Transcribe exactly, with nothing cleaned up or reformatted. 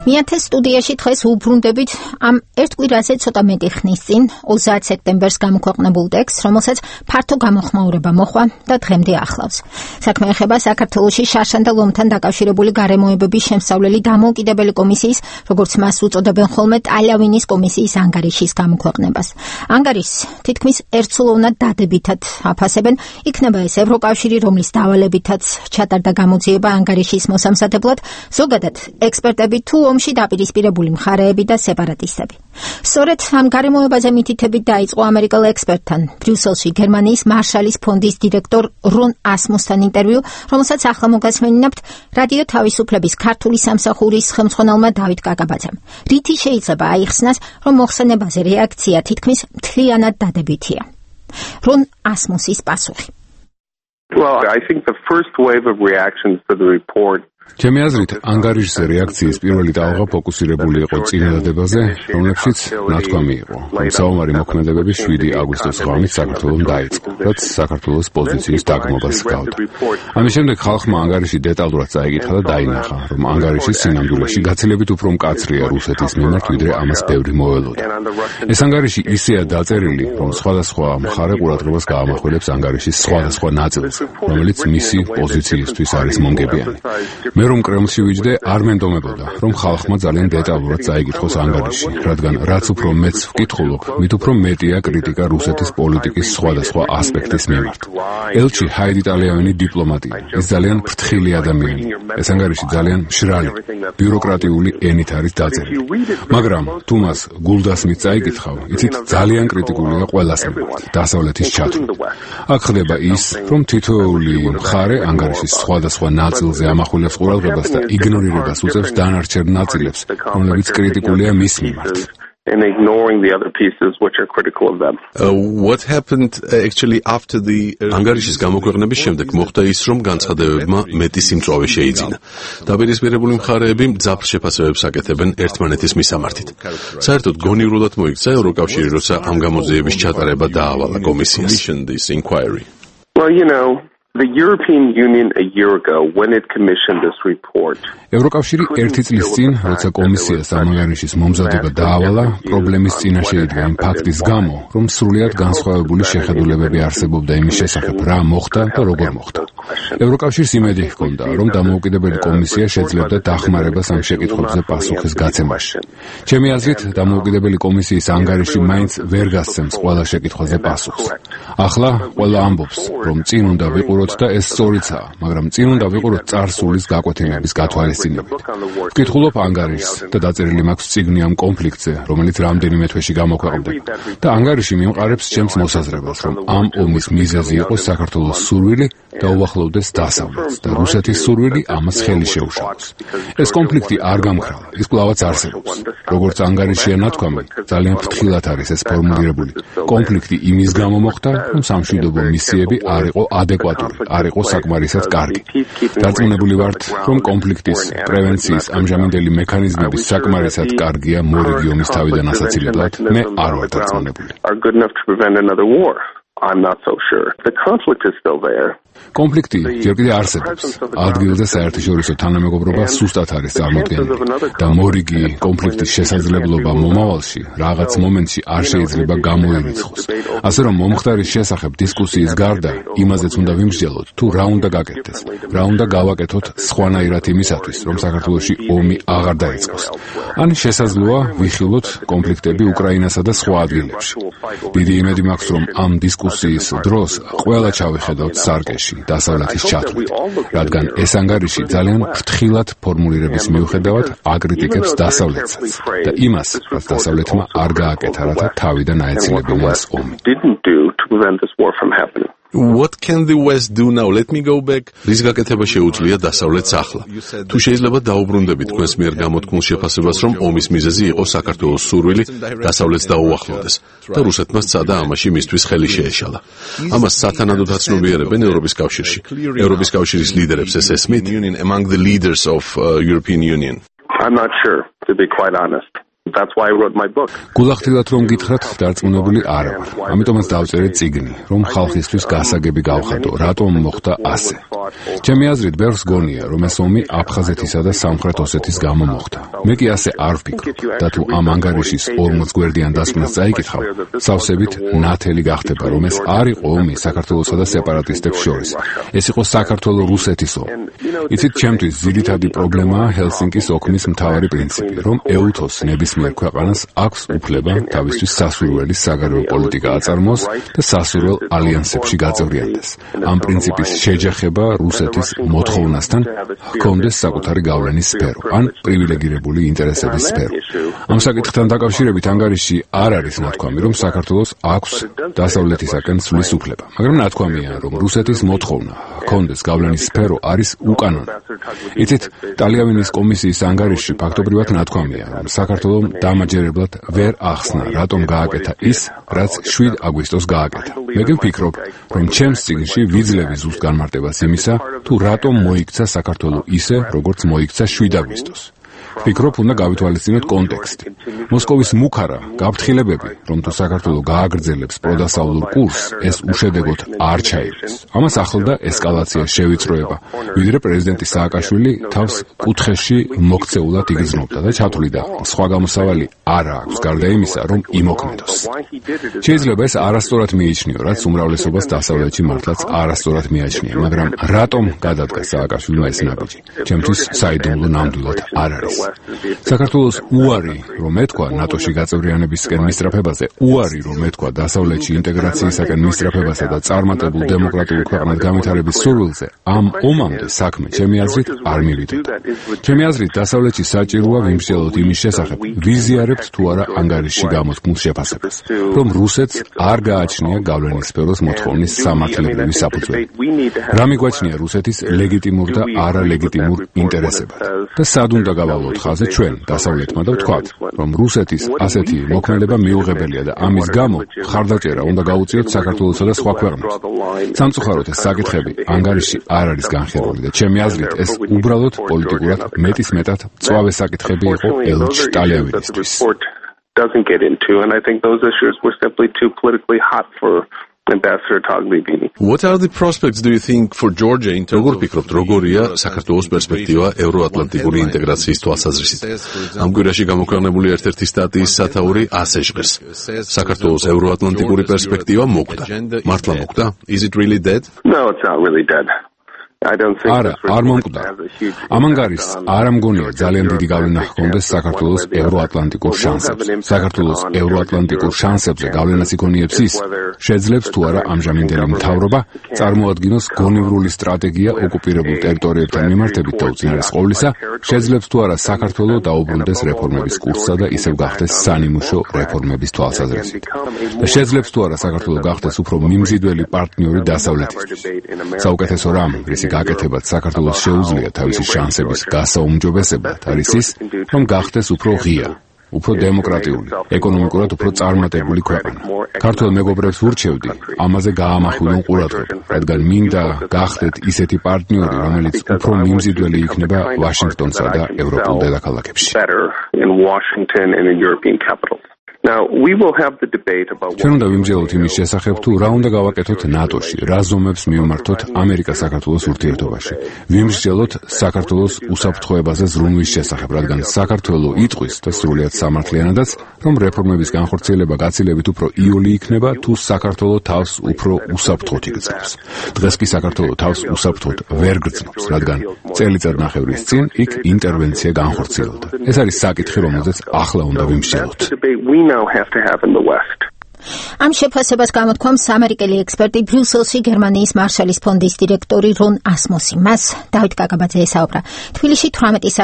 Միათეს სტუდიაში დღეს უბრუნდებით ამ ერთ კვირაზე ცოტა მეტი ხნის წინ ოცდაათ სექტემბერს გამოქვეყნებულ ტექსტს, რომელსაც ფართო გამოხმაურება მოჰყვა და დღემდე ახლავს. საქმე ეხება საქართველოში შარშან და ლომთან დაკავშირებული გარემოებების შემსწავლელი დამოუკიდებელი კომისიის, როგორც მას უწოდებენ ხოლმე ტალავინის კომისიის ანგარიშის გამოქვეყნებას. ანგარიშს თითქმის ერთსულოვნად დადებითად აფასებენ, იქნება ეს ევროკავშირი, რომლის დავალებითაც ჩატარდა გამოძიება ანგარიშის მოსამზადებლად, ზოგადად ექსპერტები თუ ომში დაპირისპირებული მხარეები და სეპარატისტები. სწორედ ამ გარემოებაზე მითითებით დაიწყო ამერიკელ ექსპერტთან ბრიუსელში გერმანიის მარშალის ფონდის დირექტორ რონ ასმუსთან ინტერვიუ, რომელსაც ახლა მოგასმენინებთ რადიო თავისუფლების ქართული სამსახურის ხელმძღვანელმა დავით კაკაბაძემ. რითი შეიძლება აიხსნას, რომ მოხსენებაზე რეაქცია თითქმის მთლიანად დადებითია. რონ ასმუსის პასუხი. Well, I think the first wave of reactions to the report ჩემი აზრით, ანგარიშზე რეაქციის პირველი ტალღა ფოკუსირებული იყო წინადადებაზე, რომლებშიც ნათქვამი იყო, რომ საომარი მოქმედებები შვიდი აგვისტოს ღამით საქართველოს დაიწყო, რაც საქართველოს პოზიციის დაგმობას ჰგავდა. ამის შემდეგ ხალხმა ანგარიში დეტალურად წაიკითხა და დაინახა, რომ ანგარიშის სინამდვილეში გაცილებით უფრო მკაცრია რუსეთის მიმართ, ვიდრე ამას ბევრი მოელოდა. ეს ანგარიში ისეა დაწერილი, რომ სხვადასხვა მხარე ყურადღებას გაამახვილებს ანგარიშის სხვადასხვა ნაწილს, რომელიც მისი პოზიციისთვის არის მომგებიანი. მე რომ კრემლში ვიჯდე, არ მენდომებოდა, რომ ხალხმა ძალიან დეტალურად წაიკითხოს ანგარიში, რადგან რაც უფრო მეც ვკითხულობ, მით უფრო მეტია კრიტიკა რუსეთის პოლიტიკის სხვადასხვა ასპექტის მიმართ. ელჩი ჰაიდი ტალავინი დიპლომატია, ის ძალიან ფრთხილი ადამიანი. ეს ანგარიში ძალიან მშრალი, ბიუროკრატიული ენით არის დაწერილი. მაგრამ თუ მას გულდასმით წაიკითხავ, იცით ძალიან კრიტიკულია ყველას მიმართ, დასავლეთის ჩათვლით. აქ ხდება ის, რომ თითოეული მხარე ანგარიშის სხვადასხვა ნაწილზე ამახვილებს ყურადღებას და იგნორირებას უწევს დანარჩენ ნაწილებს, რომლებიც კრიტიკულია მის მიმართ. and ignoring the other pieces which are critical of them. Uh, what happened uh, actually after the ანგარიშის გამოქვეყნების შემდეგ მოხდა ის, რომ განცხადებებმა მეტი სიმწვავე შეიძინა. დაპირისპირებული მხარეები მძაფრ შეფასებებს აკეთებენ ერთმანეთის მისამართით. საერთოდ გონივრულად მოიქცა ევროკავშირი, როცა ამ გამოძიების ჩატარება დაავალა კომისიას. Well, you know, the European Union a year ago, when it commissioned this report, ევროკავშირი ერთი წლის წინ, როცა კომისიას ამ ანგარიშის მომზადება დაავალა, პრობლემის წინაშე იდგა იმ ფაქტის გამო, რომ სრულიად განსხვავებული შეხედულებები არსებობდა იმის შესახებ, რა მოხდა და როგორ მოხდა. ევროკავშირს იმედი ჰქონდა, რომ დამოუკიდებელი კომისია შეძლებდა დახმარებას ამ შეკითხვებზე პასუხის გაცემაში. ჩემი აზრით, დამოუკიდებელი კომისიის ანგარიში მაინც ვერ გასცემს ყველა შეკითხვაზე პასუხს. ახლა ყველა ამბობს, რომ წინ უნდა ვიყუროთ და ეს სწორიცაა, მაგრამ წინ უნდა ვიყუროთ წარსულის გაკვეთილების გათვალისწინებით. ვკითხულობ ანგარიშს და დაწერილი მაქვს წიგნი ამ კონფლიქტზე, რომელიც რამდენიმე თვეში გამოქვეყნდება. და ანგარიში მიმყარებს ჩემს მოსაზრებას, რომ ამ ომის მიზეზი იყო საქართველოს სურვილი და უახლოვდეს დასავლეთს და რუსეთის სურვილი ამას ხელი შეუშალოს. ეს კონფლიქტი არ გამქრალა, ის კვლავაც არსებობს. როგორც ანგარიშია ნათქვამი, ძალიან ფრთხილად არის ეს ფორმულირებული. კონფლიქტი იმის გამო მოხდა, რომ სამშვიდობო მისიები არ იყო ადეკვატური, არ იყო საკმარისად კარგი. დარწმუნებული ვართ, რომ კონფლიქტის პრევენციის ამჟამინდელი მექანიზმების საკმარისად კარგია მორიგი ომის თავიდან ასაცილებლად, მე არ ვარ დარწმუნებული. I'm not so sure. The conflict is still there. კონფლიქტი ჯერ კიდევ არსებობს. ადგილზე საერთაშორისო თანამეგობრობა სუსტად არის წარმოდგენილი და მორიგი კონფლიქტის შესაძლებლობა მომავალში რაღაც მომენტში არ შეიძლება გამოირიცხოს. ასე რომ მომხდარის შესახებ დისკუსიის გარდა იმაზეც უნდა ვიმსჯელოთ, თუ რა უნდა გაკეთდეს, რა უნდა გავაკეთოთ სხვანაირად იმისათვის, რომ საქართველოში ომი აღარ დაიწყოს. ან შესაძლოა ვიხილოთ კონფლიქტები უკრაინასა და სხვა ადგილებში. დიდი იმედი მაქვს, რომ ამ დისკუსიის დროს ყველა ჩავიხედავთ სარკეში დასავლეთის ჩათვლით, რადგან ეს ანგარიში ძალიან ფრთხილად ფორმულირების მიუხედავად აკრიტიკებს დასავლეთსაც და იმას, რაც დასავლეთმა არ გააკეთა, რათა თავიდან აეცილებინა ეს ომი. What can the West do now? Let me go back. რის გაკეთება შეუძლია დასავლეთს ახლა? თუ შეიძლება დაუბრუნდებით თქვენს მიერ გამოთქმულ შეფასებას, რომ ომის მიზეზი იყო საქართველოს სურვილი დასავლეთს დაუახლოვდეს და რუსეთმა სცადა ამაში მისთვის ხელი შეეშალა. ამას სათანადოდ აცნობიერებენ ევროპის კავშირში. ევროპის კავშირის ლიდერებს ეს ესმით? Among the leaders of uh, European Union. I'm not sure, to be quite honest. That's why I wrote my book. გულახდილად რომ გითხრათ, დარწმუნებული არ ვარ. ამიტომაც დავწერე წიგნი, რომ ხალხისთვის გასაგები გავხატო, რატომ მოხდა ასე. ჩემი აზრით, ბევრს გონია, რომ ეს ომი აფხაზეთისა და სამხრეთ ოსეთის გამო მოხდა. მე კი ასე არ ვფიქრობ და თუ ამ ანგარიშის ორმოც გვერდიან დასკვნას წაიკითხავ, სავსებით ნათელი გახდება, რომ ეს არ იყო ომი საქართველოსა და სეპარატისტებს შორის. ეს იყო საქართველო-რუსეთის ომი. იცით, ჩემთვის ძირითადი პრობლემაა ჰელსინკის ოქმის მთავარი პრინციპი, რომ ეუთოს ნებისმიერ ქვეყანას აქვს უფლება თავისთვის სასურველი საგარეო პოლიტიკა აწარმოოს და სასურველ ალიანსებში გაწევრიანდეს. ამ პრინციპის შეჯახება რუსეთის მოთხოვნასთან ჰქონდეს საკუთარი გავლენის სფერო, ან პრივილეგირებული ინტერესების სფერო. ამ საკითხთან დაკავშირებით ანგარიში არ არის ნათქვამი, რომ საქართველოს აქვს დასავლეთისაკენ სვლის უფლება, მაგრამ ნათქვამია, რომ რუსეთის მოთხოვნა ჰქონდეს გავლენის სფერო არის უკანონო. იცით, ტალიამინის კომისიის ანგარიში ფაქტობრივად ნათქვამია, რომ საქართველომ დამაჯერებლად ვერ ახსნა, რატომ გააკეთა ის, რაც შვიდ აგვისტოს გააკეთა. მე კი ვფიქრობ, რომ ჩემს წიგნში ვიძლევი ზუსტ განმარტებას იმისა, თუ რატომ მოიქცა საქართველო ისე, როგორც მოიქცა შვიდ აგვისტოს. ვფიქრობ, უნდა გავითვალისწინოთ კონტექსტი. მოსკოვის მუქარა გაფრთხილებები, რომ თუ საქართველო გააგრძელებს პროდასავლურ კურსს, ეს უშედეგოდ არ ჩაიგდეს. ამას ახლდა ესკალაციის შევიწროება, ვიდრე პრეზიდენტი სააკაშვილი თავს კუთხეში მოქცეულად იგრძნობდა და ჩათვლიდა, სხვა გამოსავალი არ აქვს, გარდა იმისა, რომ იმოქმედოს. შეიძლება ეს არასწორად მიიჩნიო, რაც უმრავლესობას დასავლეთში მართლაც არასწორად მიაჩნია, მაგრამ რატომ გადადგა სააკაშვილმა ეს ნაბიჯი? ჩემთვის საიდუმლო ნამდვილად არ არის. საქართველოს უარი, რომ ეთქვა ნატოში გაწევრიანებისკენ მისწრაფებაზე, უარი, რომ ეთქვა დასავლეთში ინტეგრაციისაკენ მისწრაფებასა და წარმატებულ დემოკრატიულ ქვეყნად განვითარების სურვილზე, ამ ომამდე საქმე, ჩემი აზრით, არ მივიდოდა. ჩემი აზრით, დასავლეთში საჭიროა ვიმსჯელოთ იმის შესახებ, ვიზიარებთ თუ არა ანგარიშში გამოთქმულ შეფასებას, რომ რუსეთს არ გააჩნია გავლენის სფეროს მოთხოვნის სამართლებრივი საფუძველი. რა მიგვაჩნია რუსეთის ლეგიტიმურ და არალეგიტიმურ ინტერესებად და სად უნდა გავალოთ ხაზზე ჩვენ დასავლეთმა და ვთქვათ, რომ რუსეთის ასეთი მოქმედება მიუღებელია და ამის გამო ხარდაჭერა უნდა გაუწიოთ საქართველოსა და სხვა ქვეყნებს. სამწუხაროდ ეს საკითხები ანგარიში არ არის განხილული და ჩემი აზრით ეს უბრალოდ პოლიტიკურად მეტის მეტად მწვავე საკითხები იყო ელჩ ტალიამინისთვის. Doesn't get into, and I think those issues were simply too politically hot for Ambassador Tagliabini. What are the prospects, do you think, for Georgia in terms of... როგორ ფიქრობთ, როგორია საქართველოს პერსპექტივა ევროატლანტიკური ინტეგრაციის თვალსაზრისით? ამ კვირაში გამოქვეყნებული ერთ-ერთი სტატიის სათაური ასე ჟღერს. საქართველოს ევროატლანტიკური პერსპექტივა მოკვდა. მართლა მოკვდა? Is it really dead? No, it's not really dead. არა, არ მომკვდა. ამ ანგარიშს არ ამგონია ძალიან დიდი გავლენა ჰქონდეს საქართველოს ევროატლანტიკურ შანსებზე. საქართველოს ევროატლანტიკურ შანსებზე გავლენას იქონიებს ის, შეძლებს თუ არა ამჟამინდელი მთავრობა წარმოადგინოს გონივრული სტრატეგია ოკუპირებულ ტერიტორიებთან მიმართებით და უწინარეს ყოვლისა, შეძლებს თუ არა საქართველო დაუბრუნდეს რეფორმების კურსსა და ისევ გახდეს სანიმუშო რეფორმების თვალსაზრისით. და შეძლებს თუ არა საქართველო გახდეს უფრო მიმზიდველი პარტნიორი დასავლეთისთვის. საუკეთესო რამ, რისი გაკეთებად საქართველოს შეუძლია თავისი შანსების გასაუმჯობესებლად არის ის, რომ გახდეს უფრო ღია, უფრო დემოკრატიული, ეკონომიკურად უფრო წარმატებული ქვეყანა. ქართველ მეგობრებს ვურჩევდი, ამაზე გაამახვილონ ყურადღება, რადგან მინდა გახდეთ ისეთი პარტნიორი, რომელიც უფრო მიმზიდველი იქნება ვაშინგტონსა და ევროპულ დედაქალაქებში. ჩვენ უნდა ვიმსჯელოთ იმის შესახებ, თუ რა უნდა გავაკეთოთ ნატოში, რა ზომებს მივმართოთ ამერიკა-საქართველოს ურთიერთობაში. ვიმსჯელოთ საქართველოს უსაფრთხოებაზე ზრუნვის შესახებ, რადგან საქართველო იტყვის და სრულიად სამართლიანადაც, რომ რეფორმების განხორციელება გაცილებით უფრო იოლი იქნება, თუ საქართველო თავს უფრო უსაფრთხოდ იგრძნობს. დღეს კი საქართველო თავს უსაფრთხოდ ვერ გრძნობს, რადგან წელიწადნახევრის წინ იქ ინტერვენცია განხორციელდა. ეს არის საკითხი, რომელზეც ახლა უნდა ვიმსჯელოთ. ამ შეფასებას გამოთქვამს ამერიკელი ექსპერტი ბრიუსელში გერმანიის მარშალის ფონდის დირექტორი რონ ასმუსი. მას დავით კაკაბაძე ესაუბრა. თბილისში თვრამეტი